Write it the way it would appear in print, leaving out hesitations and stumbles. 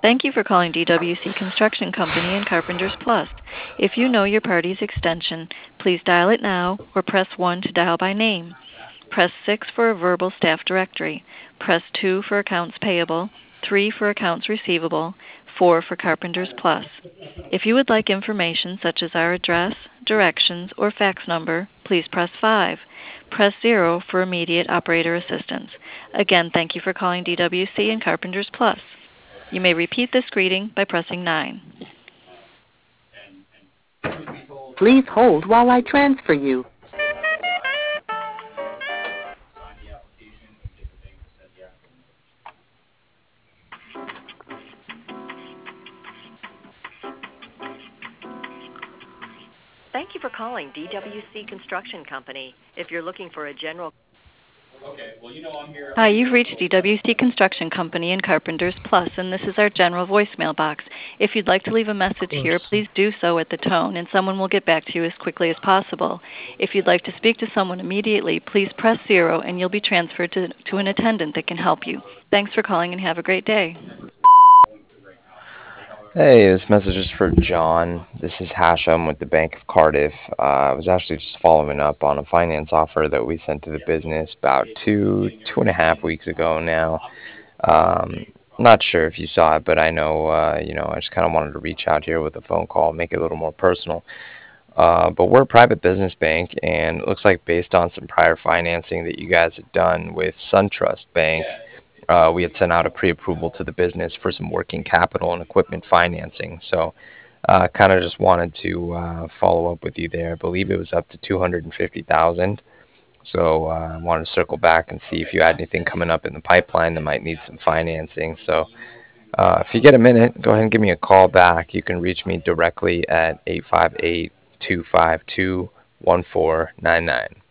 Thank you for calling DWC Construction Company and Carpenters Plus. If you know your party's extension, please dial it now or press 1 to dial by name. Press 6 for a verbal staff directory. Press 2 for accounts payable, 3 for accounts receivable, 4 for Carpenters Plus. If you would like information such as our address, directions, or fax number, please press 5. Press 0 for immediate operator assistance. Again, thank you for calling DWC and Carpenters Plus. You may repeat this greeting by pressing 9. Please hold while I transfer you. Thank you for calling DWC Construction Company. If you're looking for a general... Hi, you've reached DWC Construction Company and Carpenters Plus, and this is our general voicemail box. If you'd like to leave a message here, please do so at the tone, and someone will get back to you as quickly as possible. If you'd like to speak to someone immediately, please press 0, and you'll be transferred to an attendant that can help you. Thanks for calling, and have a great day. Hey, this message is for John. This is Hashem with the Bank of Cardiff. I was actually just following up on a finance offer that we sent to the business about 2.5 weeks ago now. Not sure if you saw it, but I know, I just kind of wanted to reach out here with a phone call, make it a little more personal. But we're a private business bank, and it looks like based on some prior financing that you guys had done with SunTrust Bank, we had sent out a pre-approval to the business for some working capital and equipment financing. So kind of just wanted to follow up with you there. I believe it was up to 250,000. So I wanted to circle back and see if you had anything coming up in the pipeline that might need some financing. So if you get a minute, go ahead and give me a call back. You can reach me directly at 858-252-1499.